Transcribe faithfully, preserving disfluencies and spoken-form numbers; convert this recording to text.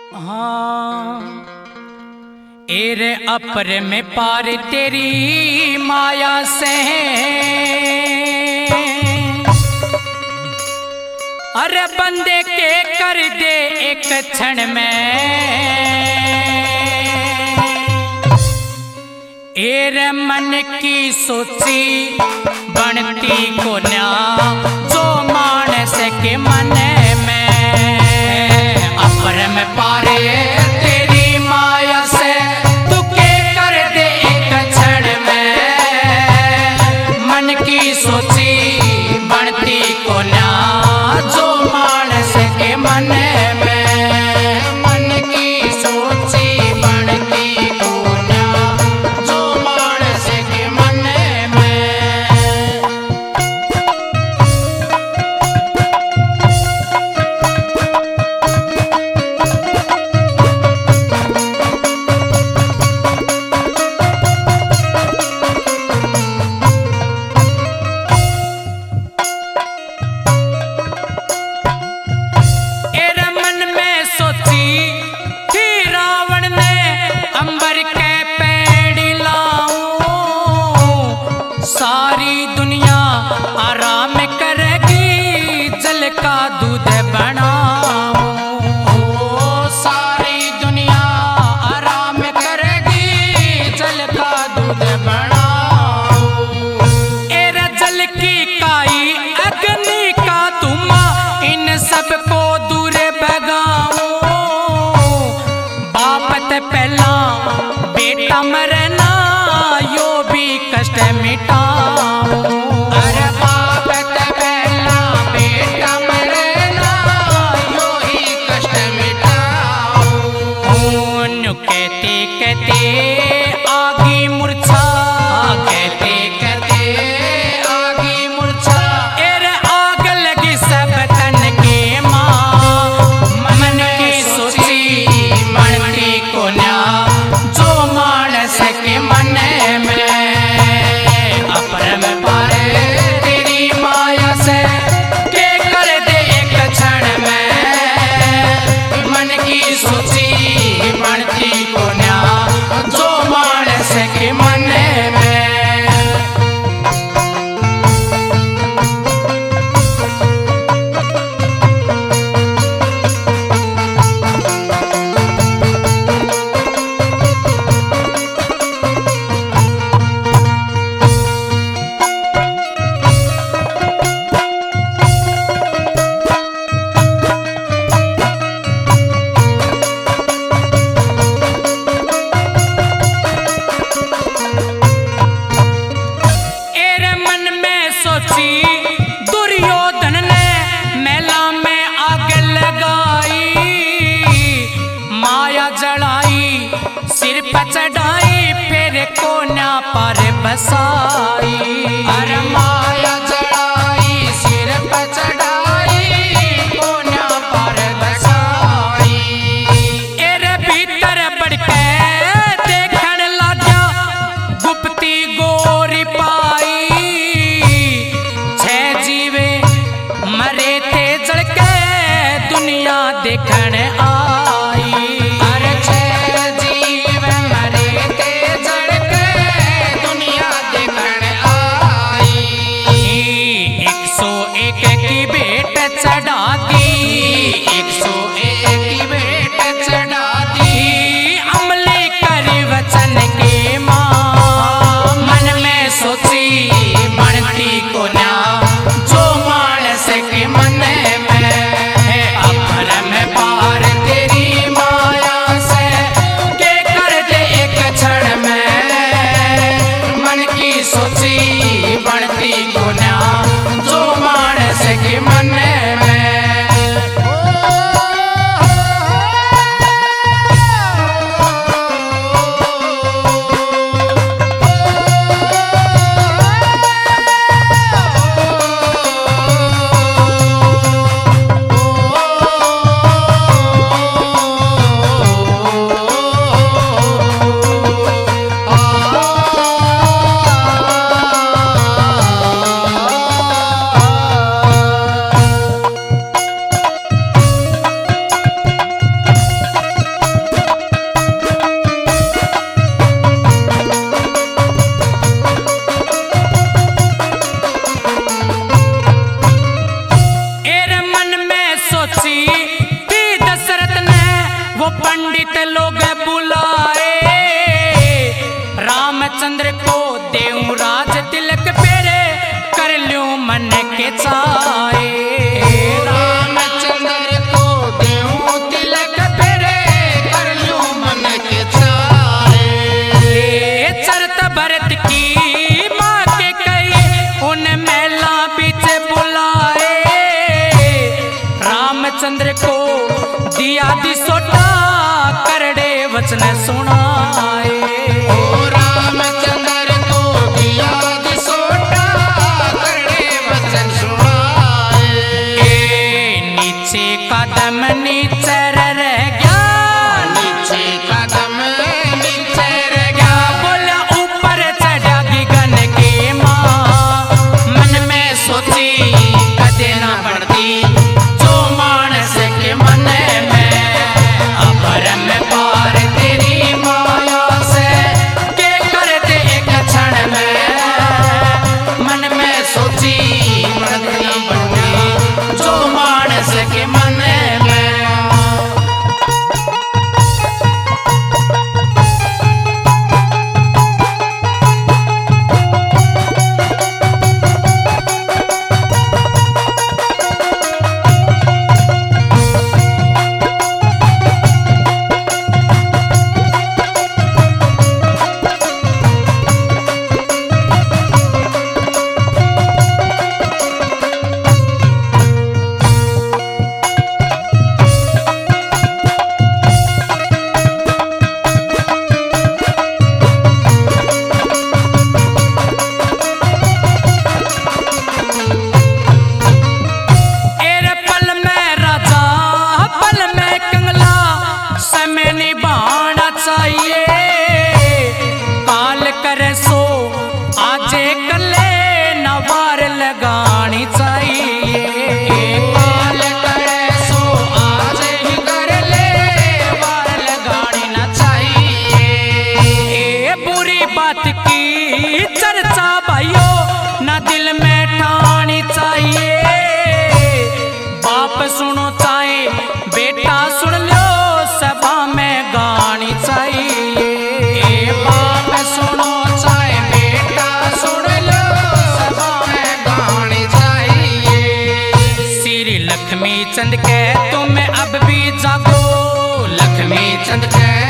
हाँ एरे अपर में पार तेरी माया से अरे बंदे के कर दे एक क्षण में एरे मन की सोची बनती को न्या जो मानस के मन में अपर में पारे तेरी माया से तू के कर दे एक क्षण में मन की सोची बनती को न्या जो मानस के मन में मन की सोची बनती को न्या जो मानस के मन में। सारी दुनिया आराम करेगी जल का दूध बनाओ सारी दुनिया आराम करेगी जल का दूध बनाओ एरा जल की काई अग्नि का धुआं इन सबको दूर भगाओ बापत पहला बेटा मरना यो भी कष्ट मिटाओ अरे बापत पहला बेटा मरना यो ही कष्ट मिटाओ उन कहते कहते आगी मूर्छा कहते कहते आगी मूर्छा एरे आग लगी सब तन के माँ मन की सोची मनती को न्या जो मानस के मन में दुर्योधन ने मेला में आग लगाई माया जलाई सिर पर चढ़ाई फिर कोना पर बसाई अरे माया जलाई सिर पर चढ़ाई कोना पर बसाई एरे भीतर बढ़ के देखने लगा गुप्ती गोरी पाई मरे थे जड़ के दुनिया देखण आई अरे छह जीव मरे थे जड़ के दुनिया देखण आई एक सौ एक की भेंट चढ़ा दी एक सौ एक की भेंट चढ़ा दी अमली करी वचन के माँ मन में सोची बनती को न्या जो मानस के मन में अपर में पार सोची कि दशरथ ने वो पंडित लोग बुलाए, रामचंद्र को देऊं राज तिलक पेरे, कर ल्यूं मन के चाहे। रामचंद्र को देऊं तिलक पेरे, कर ल्यूं मन के चाहे। चरत भरत की माँ के कई उन मेला बीच बुलाए, रामचंद्र को दिया दिसोटा, करड़े वचन सुनाए। ओ रामचंद्र को दिया दिसोटा, करड़े वचन सुनाए। नीचे कदम नीचे रह गया, नीचे कदम नीचे रह गया, बोला ऊपर चढ़ा गगन के माँ, मन में सोची कदे ना बढ़ती जो मानस के मन में, अबर में पार तेरी माया से के कर दे एक क्षण में, मन में सोची कदे ना बढ़ती जो मानस के मन में। करे सो आजे कले नवार लगानी चाहिए, काल करे सो आज ही कर ले, वार लगानी ना चाहिए। ए बुरी बात की चर्चा भाइयों ना दिल में ठानी चाहिए, बाप सुनो चाहे बेटा सुन लो, सभा में गानी चाहिए। बाप सुनो चाहे बेटा सुन लो, सभा में गानी चाहिए। श्री लक्ष्मी चंद के तुम अब भी जागो, लक्ष्मी चंद के